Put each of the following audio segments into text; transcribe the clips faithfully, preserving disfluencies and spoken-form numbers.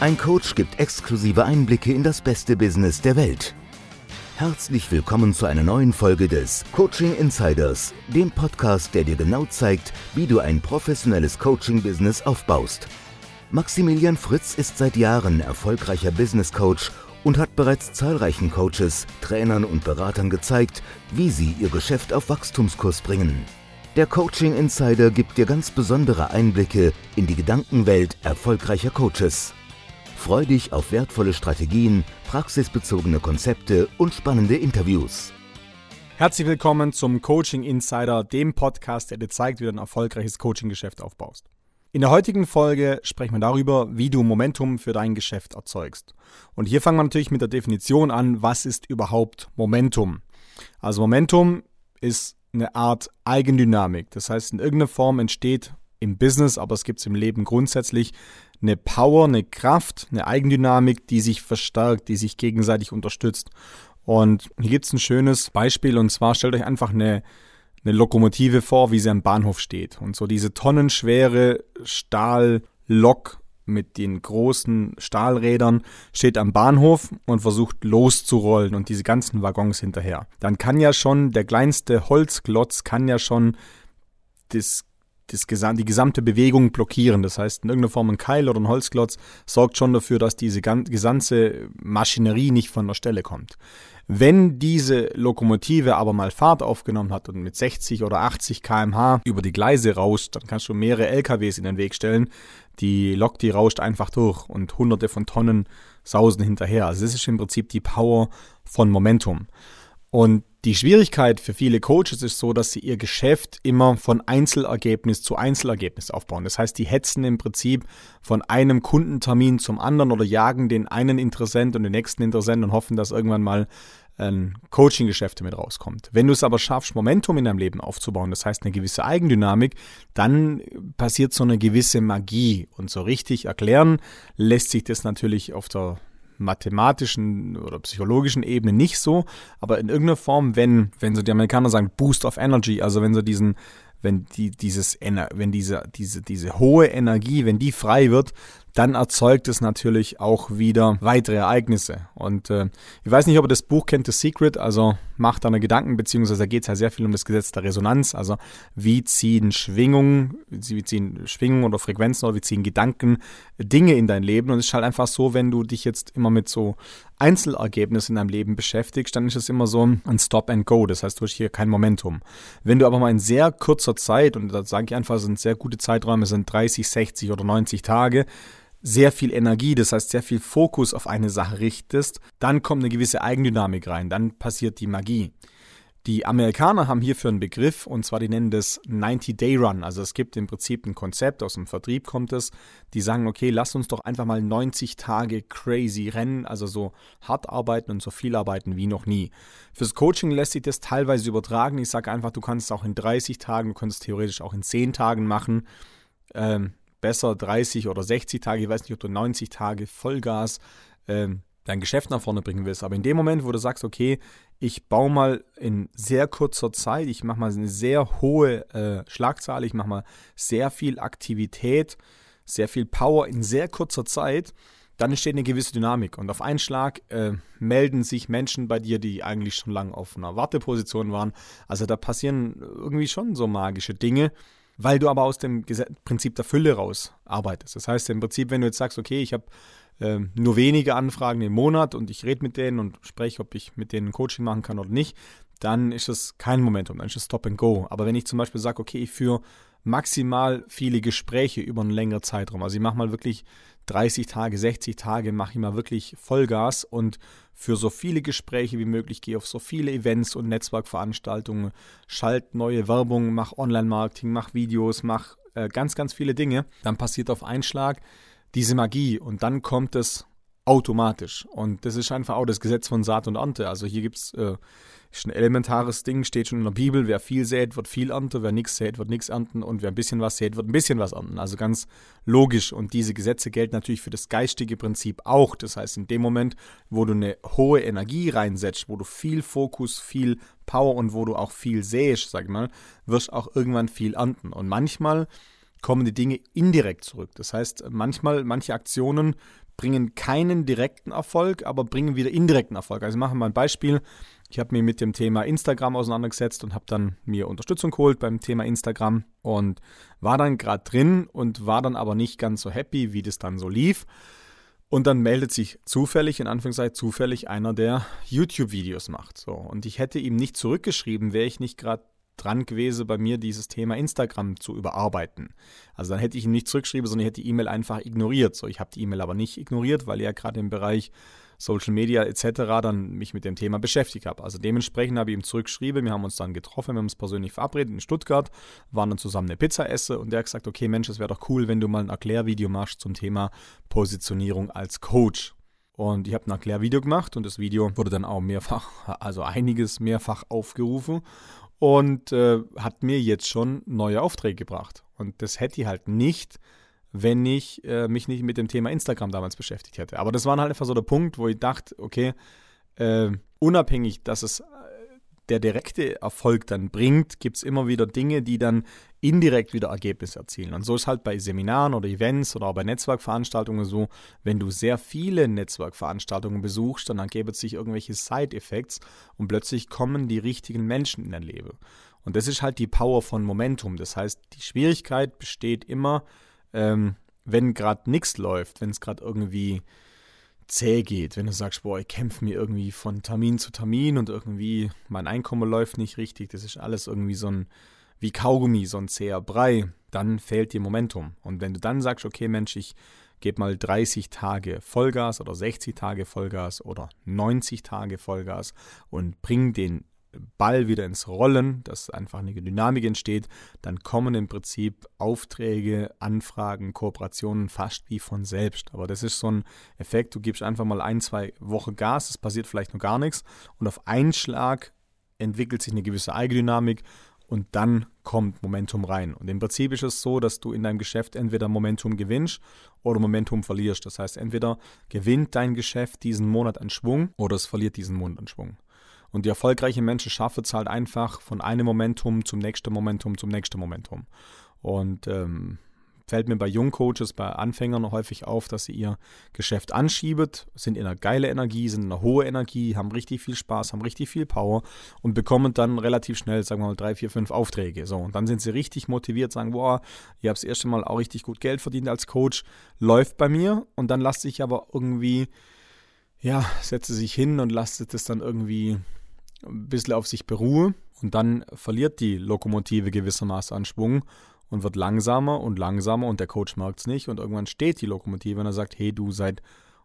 Ein Coach gibt exklusive Einblicke in das beste Business der Welt. Herzlich willkommen zu einer neuen Folge des Coaching Insiders, dem Podcast, der dir genau zeigt, wie du ein professionelles Coaching-Business aufbaust. Maximilian Fritz ist seit Jahren erfolgreicher Business Coach und hat bereits zahlreichen Coaches, Trainern und Beratern gezeigt, wie sie ihr Geschäft auf Wachstumskurs bringen. Der Coaching Insider gibt dir ganz besondere Einblicke in die Gedankenwelt erfolgreicher Coaches. Freu dich auf wertvolle Strategien, praxisbezogene Konzepte und spannende Interviews. Herzlich willkommen zum Coaching Insider, dem Podcast, der dir zeigt, wie du ein erfolgreiches Coaching-Geschäft aufbaust. In der heutigen Folge sprechen wir darüber, wie du Momentum für dein Geschäft erzeugst. Und hier fangen wir natürlich mit der Definition an, was ist überhaupt Momentum? Also Momentum ist eine Art Eigendynamik. Das heißt, in irgendeiner Form entsteht im Business, aber es gibt es im Leben grundsätzlich, eine Power, eine Kraft, eine Eigendynamik, die sich verstärkt, die sich gegenseitig unterstützt. Und hier gibt es ein schönes Beispiel, und zwar stellt euch einfach eine, eine Lokomotive vor, wie sie am Bahnhof steht. Und so diese tonnenschwere Stahllok mit den großen Stahlrädern steht am Bahnhof und versucht loszurollen und diese ganzen Waggons hinterher. Dann kann ja schon der kleinste Holzklotz kann ja schon das Das, die gesamte Bewegung blockieren. Das heißt, in irgendeiner Form ein Keil oder ein Holzklotz sorgt schon dafür, dass diese ganze Maschinerie nicht von der Stelle kommt. Wenn diese Lokomotive aber mal Fahrt aufgenommen hat und mit sechzig oder achtzig Kilometer pro Stunde über die Gleise rauscht, dann kannst du mehrere L K Ws in den Weg stellen. Die Lok, die rauscht einfach durch und hunderte von Tonnen sausen hinterher. Also das ist im Prinzip die Power von Momentum. Und die Schwierigkeit für viele Coaches ist so, dass sie ihr Geschäft immer von Einzelergebnis zu Einzelergebnis aufbauen. Das heißt, die hetzen im Prinzip von einem Kundentermin zum anderen oder jagen den einen Interessent und den nächsten Interessent und hoffen, dass irgendwann mal ein Coaching-Geschäft damit rauskommt. Wenn du es aber schaffst, Momentum in deinem Leben aufzubauen, das heißt eine gewisse Eigendynamik, dann passiert so eine gewisse Magie. Und so richtig erklären lässt sich das natürlich auf der mathematischen oder psychologischen Ebene nicht so, aber in irgendeiner Form, wenn, wenn so die Amerikaner sagen Boost of Energy, also wenn so diesen, wenn die, dieses, wenn diese, diese, diese hohe Energie, wenn die frei wird, dann erzeugt es natürlich auch wieder weitere Ereignisse. Und äh, ich weiß nicht, ob ihr das Buch kennt, The Secret, also Macht deiner Gedanken, beziehungsweise da geht es ja sehr viel um das Gesetz der Resonanz, also wie ziehen Schwingungen, wie ziehen Schwingungen oder Frequenzen oder wie ziehen Gedanken Dinge in dein Leben. Und es ist halt einfach so, wenn du dich jetzt immer mit so Einzelergebnissen in deinem Leben beschäftigst, dann ist es immer so ein Stop and Go, das heißt, du hast hier kein Momentum. Wenn du aber mal in sehr kurzer Zeit, und da sage ich einfach, es sind sehr gute Zeiträume, es sind dreißig, sechzig oder neunzig Tage, sehr viel Energie, das heißt sehr viel Fokus auf eine Sache richtest, dann kommt eine gewisse Eigendynamik rein, dann passiert die Magie. Die Amerikaner haben hierfür einen Begriff, und zwar die nennen das ninety-day-Run. Also es gibt im Prinzip ein Konzept, aus dem Vertrieb kommt es, die sagen, okay, lass uns doch einfach mal neunzig Tage crazy rennen, also so hart arbeiten und so viel arbeiten wie noch nie. Fürs Coaching lässt sich das teilweise übertragen. Ich sage einfach, du kannst es auch in dreißig Tagen, du kannst es theoretisch auch in zehn Tagen machen, ähm, besser dreißig oder sechzig Tage, ich weiß nicht, ob du neunzig Tage Vollgas ähm, dein Geschäft nach vorne bringen willst. Aber in dem Moment, wo du sagst, okay, ich baue mal in sehr kurzer Zeit, ich mache mal eine sehr hohe äh, Schlagzahl, ich mache mal sehr viel Aktivität, sehr viel Power in sehr kurzer Zeit, dann entsteht eine gewisse Dynamik. Und auf einen Schlag äh, melden sich Menschen bei dir, die eigentlich schon lange auf einer Warteposition waren. Also da passieren irgendwie schon so magische Dinge, weil du aber aus dem Prinzip der Fülle raus arbeitest. Das heißt im Prinzip, wenn du jetzt sagst, okay, ich habe äh, nur wenige Anfragen im Monat und ich rede mit denen und spreche, ob ich mit denen Coaching machen kann oder nicht, dann ist das kein Momentum, dann ist das Stop and Go. Aber wenn ich zum Beispiel sage, okay, ich führe maximal viele Gespräche über einen längeren Zeitraum, also ich mache mal wirklich dreißig Tage, sechzig Tage, mache ich mal wirklich Vollgas und für so viele Gespräche wie möglich gehe auf so viele Events und Netzwerkveranstaltungen, schalte neue Werbung, mache Online-Marketing, mache Videos, mache äh, ganz, ganz viele Dinge, dann passiert auf einen Schlag diese Magie und dann kommt es automatisch. Und das ist einfach auch das Gesetz von Saat und Ernte. Also hier gibt es äh, ein elementares Ding, steht schon in der Bibel, wer viel sät, wird viel ernten, wer nichts sät, wird nichts ernten und wer ein bisschen was sät, wird ein bisschen was ernten. Also ganz logisch. Und diese Gesetze gelten natürlich für das geistige Prinzip auch. Das heißt, in dem Moment, wo du eine hohe Energie reinsetzt, wo du viel Fokus, viel Power und wo du auch viel säst, sag ich mal, wirst du auch irgendwann viel ernten. Und manchmal kommen die Dinge indirekt zurück. Das heißt, manchmal, manche Aktionen bringen keinen direkten Erfolg, aber bringen wieder indirekten Erfolg. Also machen wir mal ein Beispiel. Ich habe mich mit dem Thema Instagram auseinandergesetzt und habe dann mir Unterstützung geholt beim Thema Instagram und war dann gerade drin und war dann aber nicht ganz so happy, wie das dann so lief. Und dann meldet sich zufällig, in Anführungszeichen zufällig, einer, der YouTube-Videos macht. So. Und ich hätte ihm nicht zurückgeschrieben, wäre ich nicht gerade dran gewesen, bei mir dieses Thema Instagram zu überarbeiten. Also dann hätte ich ihm nicht zurückgeschrieben, sondern ich hätte die E-Mail einfach ignoriert. So, ich habe die E-Mail aber nicht ignoriert, weil ich ja gerade im Bereich Social Media et cetera dann mich mit dem Thema beschäftigt habe. Also dementsprechend habe ich ihm zurückgeschrieben, wir haben uns dann getroffen, wir haben uns persönlich verabredet in Stuttgart, waren dann zusammen eine Pizza essen und der hat gesagt, okay Mensch, es wäre doch cool, wenn du mal ein Erklärvideo machst zum Thema Positionierung als Coach. Und ich habe ein Erklärvideo gemacht und das Video wurde dann auch mehrfach, also einiges mehrfach aufgerufen und äh, hat mir jetzt schon neue Aufträge gebracht. Und das hätte ich halt nicht, wenn ich äh, mich nicht mit dem Thema Instagram damals beschäftigt hätte. Aber das war halt einfach so der Punkt, wo ich dachte, okay, äh, unabhängig, dass es äh, der direkte Erfolg dann bringt, gibt es immer wieder Dinge, die dann indirekt wieder Ergebnisse erzielen. Und so ist halt bei Seminaren oder Events oder auch bei Netzwerkveranstaltungen so, wenn du sehr viele Netzwerkveranstaltungen besuchst, dann ergeben sich irgendwelche Side-Effects und plötzlich kommen die richtigen Menschen in dein Leben. Und das ist halt die Power von Momentum. Das heißt, die Schwierigkeit besteht immer, ähm, wenn gerade nichts läuft, wenn es gerade irgendwie zäh geht, wenn du sagst, boah, ich kämpfe mir irgendwie von Termin zu Termin und irgendwie mein Einkommen läuft nicht richtig, das ist alles irgendwie so ein, wie Kaugummi, so ein zäher Brei, dann fehlt dir Momentum. Und wenn du dann sagst, okay Mensch, ich gebe mal dreißig Tage Vollgas oder sechzig Tage Vollgas oder neunzig Tage Vollgas und bring den Ball wieder ins Rollen, dass einfach eine Dynamik entsteht, dann kommen im Prinzip Aufträge, Anfragen, Kooperationen fast wie von selbst. Aber das ist so ein Effekt, du gibst einfach mal ein, zwei Wochen Gas, es passiert vielleicht noch gar nichts und auf einen Schlag entwickelt sich eine gewisse Eigendynamik und dann kommt Momentum rein. Und im Prinzip ist es so, dass du in deinem Geschäft entweder Momentum gewinnst oder Momentum verlierst. Das heißt, entweder gewinnt dein Geschäft diesen Monat an Schwung oder es verliert diesen Monat an Schwung. Und die erfolgreichen Menschen schaffen es halt einfach von einem Momentum zum nächsten Momentum zum nächsten Momentum. Und ähm, fällt mir bei Jungcoaches, bei Anfängern häufig auf, dass sie ihr Geschäft anschieben, sind in einer geilen Energie, sind in einer hohen Energie, haben richtig viel Spaß, haben richtig viel Power und bekommen dann relativ schnell, sagen wir mal, drei, vier, fünf Aufträge. So, und dann sind sie richtig motiviert, sagen, boah, ich habe das erste Mal auch richtig gut Geld verdient als Coach, läuft bei mir. Und dann lasse ich aber irgendwie, ja, setze sich hin und lasse das dann irgendwie ein bisschen auf sich beruhe und dann verliert die Lokomotive gewissermaßen an Schwung und wird langsamer und langsamer und der Coach merkt es nicht und irgendwann steht die Lokomotive und er sagt, hey du, seit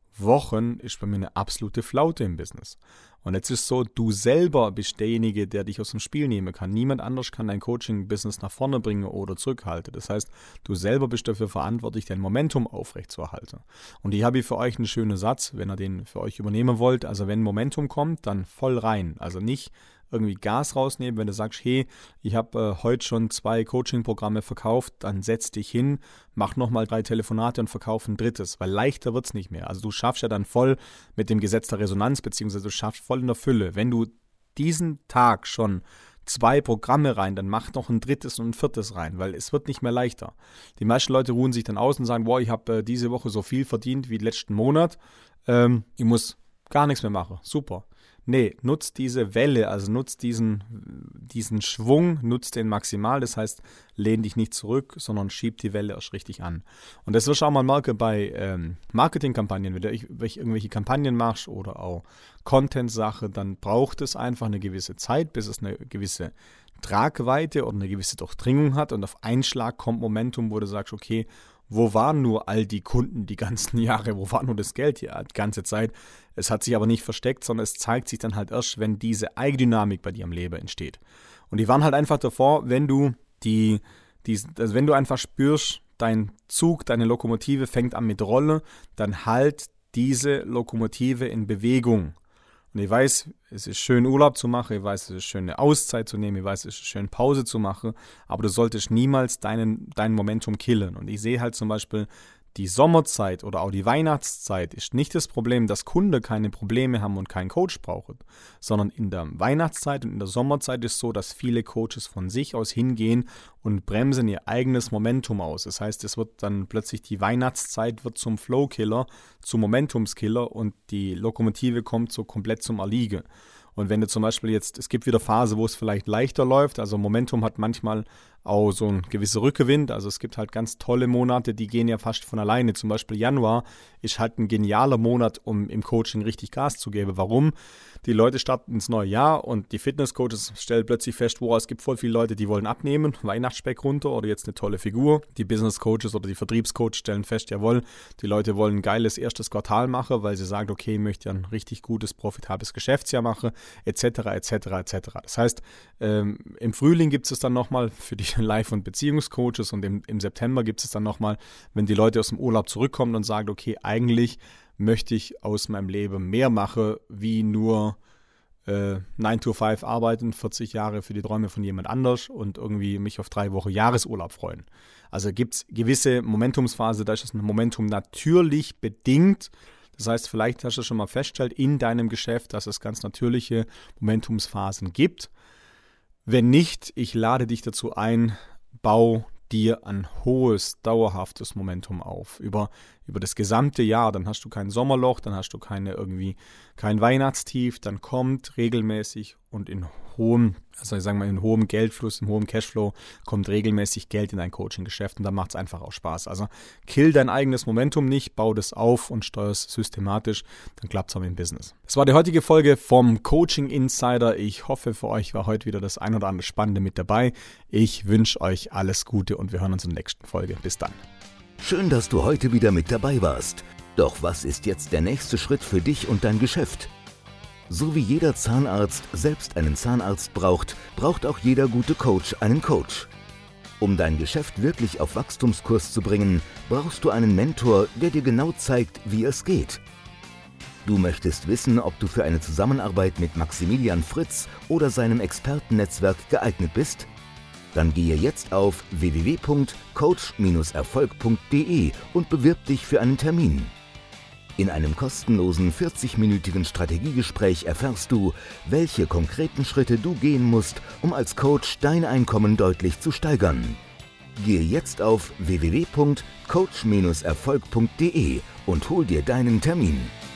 Wochen ist bei mir eine absolute Flaute im Business. Und jetzt ist es so, du selber bist derjenige, der dich aus dem Spiel nehmen kann. Niemand anders kann dein Coaching-Business nach vorne bringen oder zurückhalten. Das heißt, du selber bist dafür verantwortlich, dein Momentum aufrechtzuerhalten. Und hier habe ich für euch einen schönen Satz, wenn ihr den für euch übernehmen wollt. Also wenn Momentum kommt, dann voll rein. Also nicht irgendwie Gas rausnehmen, wenn du sagst, hey, ich habe äh, heute schon zwei Coaching-Programme verkauft, dann setz dich hin, mach nochmal drei Telefonate und verkauf ein drittes, weil leichter wird es nicht mehr. Also du schaffst ja dann voll mit dem Gesetz der Resonanz, beziehungsweise du schaffst voll in der Fülle. Wenn du diesen Tag schon zwei Programme rein, dann mach noch ein drittes und ein viertes rein, weil es wird nicht mehr leichter. Die meisten Leute ruhen sich dann aus und sagen, boah, ich habe äh, diese Woche so viel verdient wie letzten Monat, ähm, ich muss gar nichts mehr machen, super. Nee, nutzt diese Welle, also nutzt diesen, diesen Schwung, nutzt den maximal. Das heißt, lehn dich nicht zurück, sondern schieb die Welle erst richtig an. Und das wirst du auch mal merken bei ähm, Marketingkampagnen. Wenn du irgendwelche Kampagnen machst oder auch Content-Sache, dann braucht es einfach eine gewisse Zeit, bis es eine gewisse Tragweite oder eine gewisse Durchdringung hat. Und auf einen Schlag kommt Momentum, wo du sagst, okay, wo waren nur all die Kunden die ganzen Jahre? Wo war nur das Geld die ganze Zeit? Es hat sich aber nicht versteckt, sondern es zeigt sich dann halt erst, wenn diese Eigendynamik bei dir am Leben entsteht. Und die waren halt einfach davor, wenn du die, die also wenn du einfach spürst, dein Zug, deine Lokomotive fängt an mit Rolle, dann halt diese Lokomotive in Bewegung. Und ich weiß, es ist schön Urlaub zu machen, ich weiß, es ist schön eine Auszeit zu nehmen, ich weiß, es ist schön Pause zu machen, aber du solltest niemals deinen, dein Momentum killen. Und ich sehe halt zum Beispiel die Sommerzeit oder auch die Weihnachtszeit ist nicht das Problem, dass Kunden keine Probleme haben und keinen Coach brauchen, sondern in der Weihnachtszeit und in der Sommerzeit ist es so, dass viele Coaches von sich aus hingehen und bremsen ihr eigenes Momentum aus. Das heißt, es wird dann plötzlich die Weihnachtszeit wird zum Flow-Killer, zum Momentumskiller und die Lokomotive kommt so komplett zum Erliegen. Und wenn du zum Beispiel jetzt, es gibt wieder Phase, wo es vielleicht leichter läuft, also Momentum hat manchmal auch so ein gewisser Rückenwind, also es gibt halt ganz tolle Monate, die gehen ja fast von alleine. Zum Beispiel Januar ist halt ein genialer Monat, um im Coaching richtig Gas zu geben. Warum? Die Leute starten ins neue Jahr und die Fitnesscoaches stellen plötzlich fest, wow, es gibt voll viele Leute, die wollen abnehmen, Weihnachtsspeck runter oder jetzt eine tolle Figur. Die Business-Coaches oder die Vertriebscoaches stellen fest, jawohl, die Leute wollen ein geiles erstes Quartal machen, weil sie sagen, okay, ich möchte ein richtig gutes, profitables Geschäftsjahr machen, et cetera, et cetera, et cetera. Das heißt, ähm, im Frühling gibt es dann nochmal für die Life- und Beziehungscoaches und im, im September gibt es dann nochmal, wenn die Leute aus dem Urlaub zurückkommen und sagen, okay, eigentlich möchte ich aus meinem Leben mehr machen, wie nur äh, nine to five arbeiten, vierzig Jahre für die Träume von jemand anders und irgendwie mich auf drei Wochen Jahresurlaub freuen. Also gibt es gewisse Momentumsphase, da ist das Momentum natürlich bedingt. Das heißt, vielleicht hast du schon mal festgestellt in deinem Geschäft, dass es ganz natürliche Momentumsphasen gibt. Wenn nicht, ich lade dich dazu ein, bau dir ein hohes, dauerhaftes Momentum auf. Über, über das gesamte Jahr, dann hast du kein Sommerloch, dann hast du keine irgendwie kein Weihnachtstief, dann kommt regelmäßig und in hohem, also ich sage mal in hohem Geldfluss, in hohem Cashflow kommt regelmäßig Geld in dein Coaching-Geschäft und dann macht es einfach auch Spaß. Also kill dein eigenes Momentum nicht, bau das auf und steuer es systematisch, dann klappt es auch im Business. Das war die heutige Folge vom Coaching Insider. Ich hoffe, für euch war heute wieder das ein oder andere Spannende mit dabei. Ich wünsche euch alles Gute und wir hören uns in der nächsten Folge. Bis dann. Schön, dass du heute wieder mit dabei warst. Doch was ist jetzt der nächste Schritt für dich und dein Geschäft? So wie jeder Zahnarzt selbst einen Zahnarzt braucht, braucht auch jeder gute Coach einen Coach. Um dein Geschäft wirklich auf Wachstumskurs zu bringen, brauchst du einen Mentor, der dir genau zeigt, wie es geht. Du möchtest wissen, ob du für eine Zusammenarbeit mit Maximilian Fritz oder seinem Expertennetzwerk geeignet bist? Dann gehe jetzt auf w w w punkt coach erfolg punkt d e und bewirb dich für einen Termin. In einem kostenlosen vierzig-minütigen Strategiegespräch erfährst du, welche konkreten Schritte du gehen musst, um als Coach dein Einkommen deutlich zu steigern. Gehe jetzt auf w w w punkt coach erfolg punkt d e und hol dir deinen Termin.